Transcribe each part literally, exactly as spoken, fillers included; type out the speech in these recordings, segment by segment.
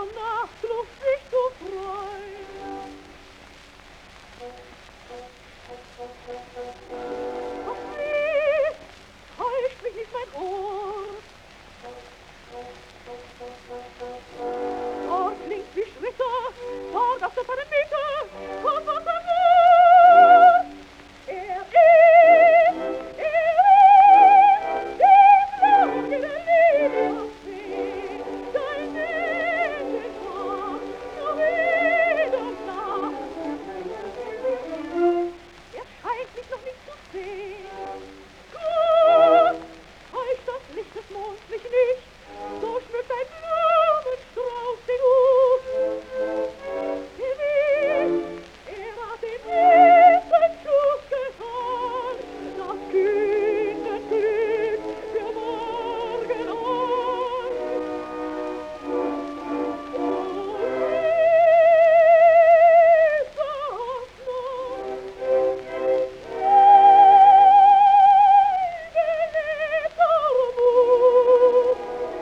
der Nachtluft sich zu freuen. Ach wie, täuscht mich nicht mein Ohr. Dort klingt wie Schritte, dort auf der Parameter, kommt was er nur. Er ist, er ist, die Flagge der Liebesfee, dein Nebentor, nur wieder Nacht. Er scheint mich noch nicht zu sehen. Gut, täuscht das Licht des Monds mich nicht, so schmückt ein Blumenstrauß den Hut. Gewiss, er hat den ersten Schuss getan, das kühne Glück für morgen an. Und ist das noch eingelebter Mut?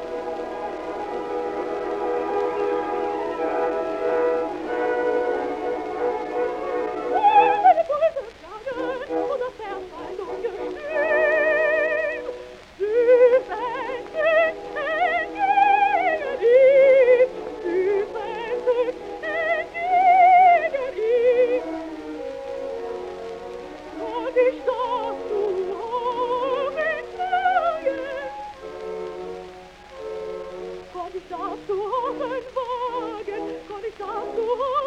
Meine Pulse schlagen und das Herz bald ungestüm. Süß entzückt entgegen ihm, süß entzückt entgegen ihm. Und ich darf zu Hohen wagen, Gott, ich darf zu Hohen wagen, Gott, ich darf zu Hohen